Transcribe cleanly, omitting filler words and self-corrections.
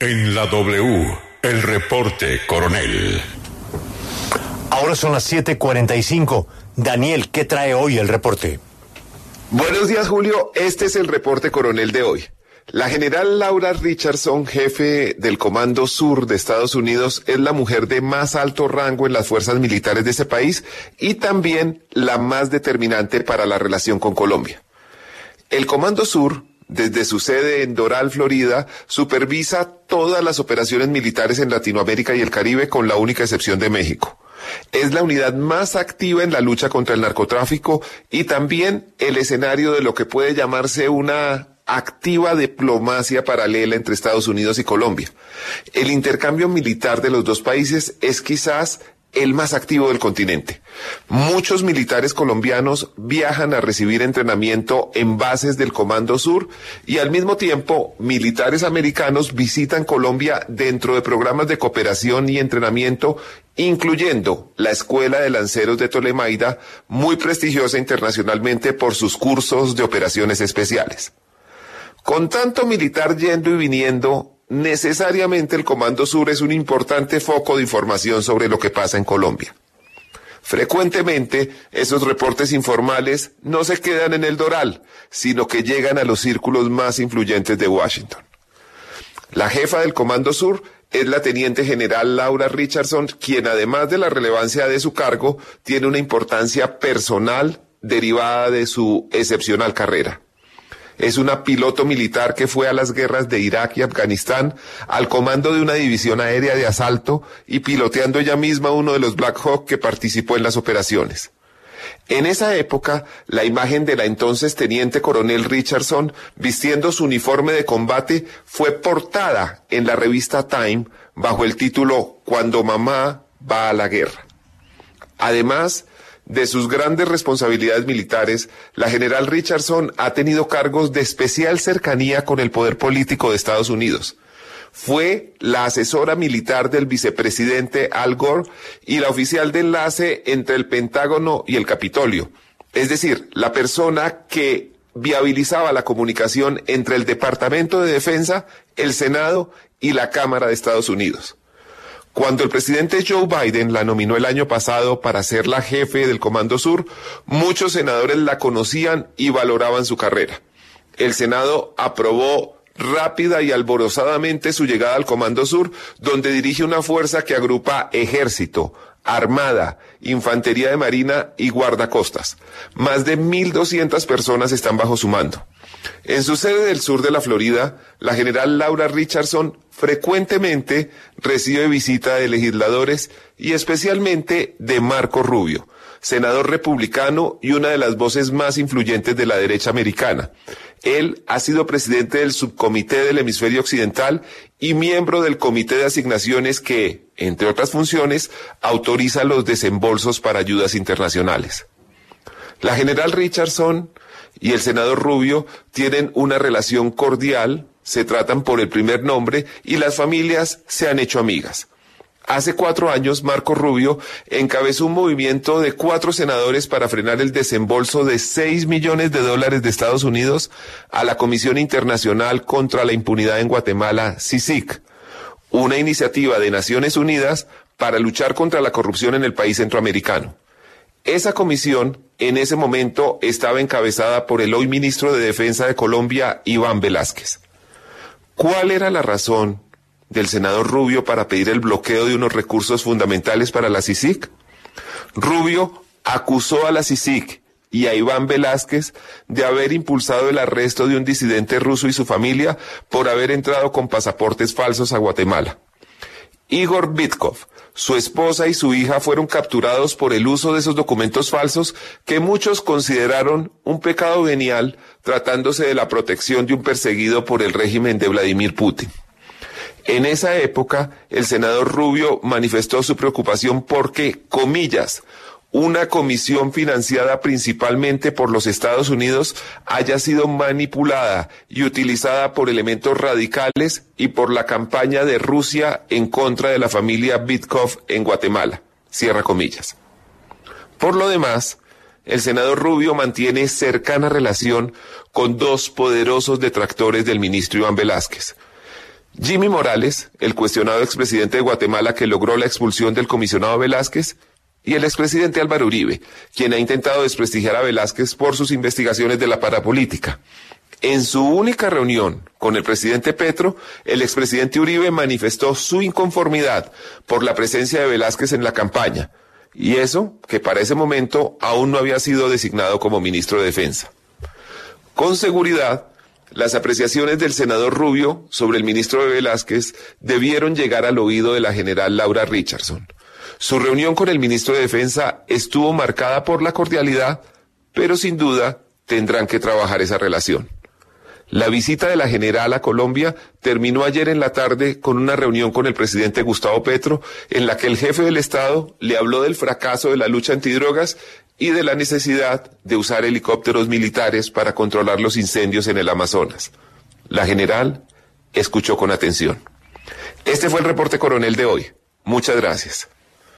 En la W, el reporte, coronel. Ahora son las 7:45. Daniel, ¿qué trae hoy el reporte? Buenos días, Julio. Este es el reporte, coronel, de hoy. La general Laura Richardson, jefe del Comando Sur de Estados Unidos, es la mujer de más alto rango en las fuerzas militares de ese país y también la más determinante para la relación con Colombia. El Comando Sur, desde su sede en Doral, Florida, supervisa todas las operaciones militares en Latinoamérica y el Caribe, con la única excepción de México. Es la unidad más activa en la lucha contra el narcotráfico y también el escenario de lo que puede llamarse una activa diplomacia paralela entre Estados Unidos y Colombia. El intercambio militar de los dos países es quizás el más activo del continente. Muchos militares colombianos viajan a recibir entrenamiento en bases del Comando Sur y al mismo tiempo militares americanos visitan Colombia dentro de programas de cooperación y entrenamiento, incluyendo la Escuela de Lanceros de Tolemaida, muy prestigiosa internacionalmente por sus cursos de operaciones especiales. Con tanto militar yendo y viniendo, necesariamente el Comando Sur es un importante foco de información sobre lo que pasa en Colombia. Frecuentemente, esos reportes informales no se quedan en el Doral, sino que llegan a los círculos más influyentes de Washington. La jefa del Comando Sur es la teniente general Laura Richardson, quien además de la relevancia de su cargo, tiene una importancia personal derivada de su excepcional carrera. Es una piloto militar que fue a las guerras de Irak y Afganistán al comando de una división aérea de asalto y piloteando ella misma uno de los Black Hawk que participó en las operaciones. En esa época, la imagen de la entonces teniente coronel Richardson vistiendo su uniforme de combate fue portada en la revista Time bajo el título "Cuando mamá va a la guerra". Además de sus grandes responsabilidades militares, la general Richardson ha tenido cargos de especial cercanía con el poder político de Estados Unidos. Fue la asesora militar del vicepresidente Al Gore y la oficial de enlace entre el Pentágono y el Capitolio. Es decir, la persona que viabilizaba la comunicación entre el Departamento de Defensa, el Senado y la Cámara de Estados Unidos. Cuando el presidente Joe Biden la nominó el año pasado para ser la jefe del Comando Sur, muchos senadores la conocían y valoraban su carrera. El Senado aprobó rápida y alborozadamente su llegada al Comando Sur, donde dirige una fuerza que agrupa ejército, armada, infantería de marina y guardacostas. Más de 1.200 personas están bajo su mando. En su sede del sur de la Florida, la general Laura Richardson frecuentemente recibe visita de legisladores y especialmente de Marco Rubio, senador republicano y una de las voces más influyentes de la derecha americana. Él ha sido presidente del subcomité del hemisferio occidental y miembro del comité de asignaciones que, entre otras funciones, autoriza los desembolsos para ayudas internacionales. La general Richardson y el senador Rubio tienen una relación cordial, se tratan por el primer nombre y las familias se han hecho amigas. Hace 4 años, Marco Rubio encabezó un movimiento de 4 senadores para frenar el desembolso de $6 millones de Estados Unidos a la Comisión Internacional contra la Impunidad en Guatemala, CICIG, una iniciativa de Naciones Unidas para luchar contra la corrupción en el país centroamericano. Esa comisión, en ese momento, estaba encabezada por el hoy ministro de Defensa de Colombia, Iván Velásquez. ¿Cuál era la razón del senador Rubio para pedir el bloqueo de unos recursos fundamentales para la CICIG? Rubio acusó a la CICIG y a Iván Velásquez de haber impulsado el arresto de un disidente ruso y su familia por haber entrado con pasaportes falsos a Guatemala. Igor Vitkov, su esposa y su hija fueron capturados por el uso de esos documentos falsos que muchos consideraron un pecado venial, tratándose de la protección de un perseguido por el régimen de Vladimir Putin. En esa época, el senador Rubio manifestó su preocupación porque, comillas, una comisión financiada principalmente por los Estados Unidos haya sido manipulada y utilizada por elementos radicales y por la campaña de Rusia en contra de la familia Vitkov en Guatemala. Cierra comillas. Por lo demás, el senador Rubio mantiene cercana relación con 2 poderosos detractores del ministro Iván Velásquez. Jimmy Morales, el cuestionado expresidente de Guatemala que logró la expulsión del comisionado Velázquez, y el expresidente Álvaro Uribe, quien ha intentado desprestigiar a Velázquez por sus investigaciones de la parapolítica. En su única reunión con el presidente Petro, el expresidente Uribe manifestó su inconformidad por la presencia de Velázquez en la campaña, y eso que para ese momento aún no había sido designado como ministro de Defensa. Con seguridad, las apreciaciones del senador Rubio sobre el ministro de Velázquez debieron llegar al oído de la general Laura Richardson. Su reunión con el ministro de Defensa estuvo marcada por la cordialidad, pero sin duda tendrán que trabajar esa relación. La visita de la general a Colombia terminó ayer en la tarde con una reunión con el presidente Gustavo Petro, en la que el jefe del Estado le habló del fracaso de la lucha antidrogas y de la necesidad de usar helicópteros militares para controlar los incendios en el Amazonas. La general escuchó con atención. Este fue el reporte coronel de hoy. Muchas gracias.